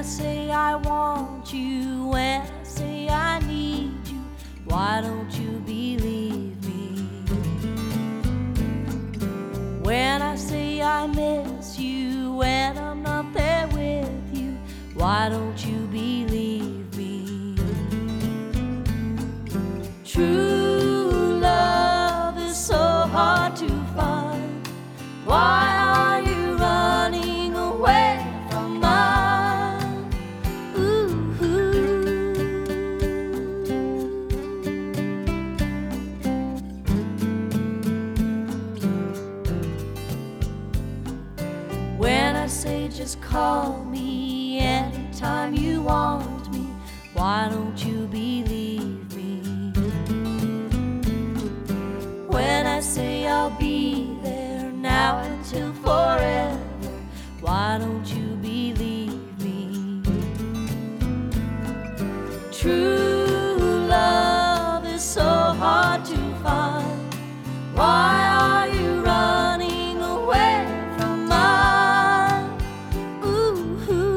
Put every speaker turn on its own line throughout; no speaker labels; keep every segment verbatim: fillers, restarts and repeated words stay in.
I say I want you, when I say I need you, why don't you believe me? When I say I miss you, when I'm not there with you, why don't you believe me? True love is so hard to find. Why are you running away from mine? Ooh. When I say just call me anytime you want me, why don't you believe me? When I say I'll be there now until forever, why don't you believe me? True love is so hard to find. Why are you running away from mine? Ooh.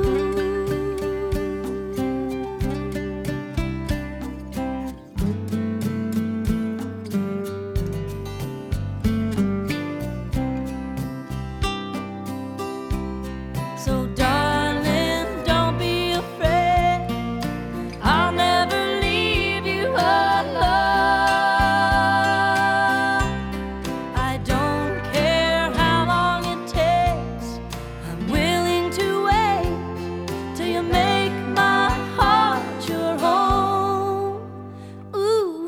So darling, don't be afraid, I'll never leave you alone. I don't care how long it takes, I'm willing to wait till you make my heart your home. Ooh.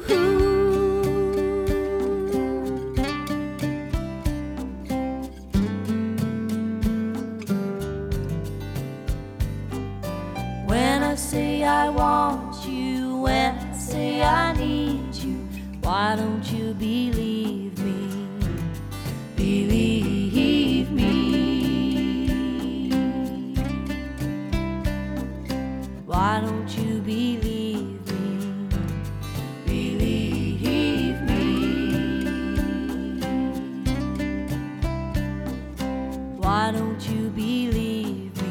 When I say I want you, when I say I need you, why don't you believe me? Believe me. Why don't you believe me? Believe me. Why don't you believe me?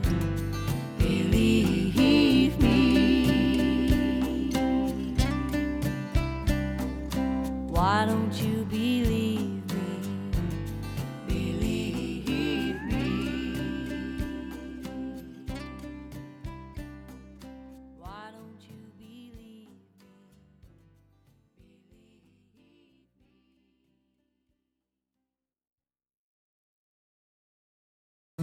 Believe me. Why don't you believe